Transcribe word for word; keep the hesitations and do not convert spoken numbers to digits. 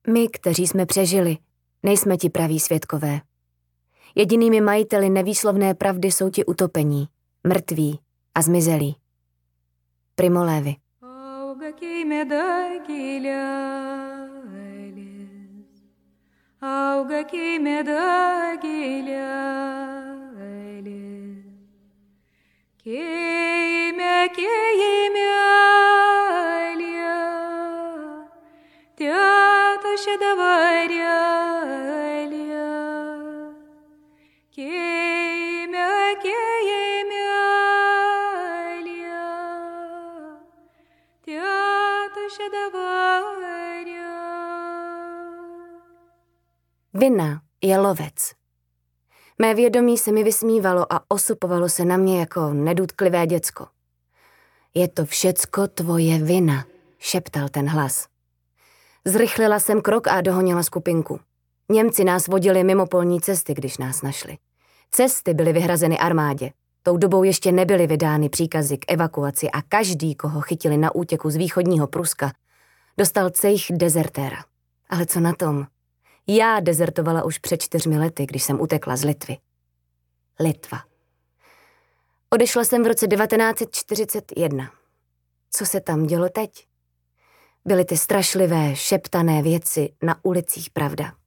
My, kteří jsme přežili, nejsme ti praví svědkové. Jedinými majiteli nevýslovné pravdy jsou ti utopení, mrtví a zmizelí. Primo Levi. Vina je lovec. Mé vědomí se mi vysmívalo a osupovalo se na mě jako nedůtklivé děcko. Je to všecko tvoje vina, šeptal ten hlas. Zrychlila jsem krok a dohonila skupinku. Němci nás vodili mimo polní cesty, když nás našli. Cesty byly vyhrazeny armádě. Tou dobou ještě nebyly vydány příkazy k evakuaci a každý, koho chytili na útěku z východního Pruska, dostal cejch dezertéra. Ale co na tom? Já dezertovala už před čtyřmi lety, když jsem utekla z Litvy. Litva. Odešla jsem v roce devatenáct set čtyřicet jedna. Co se tam dělo teď? Byly ty strašlivé, šeptané věci na ulicích, pravda.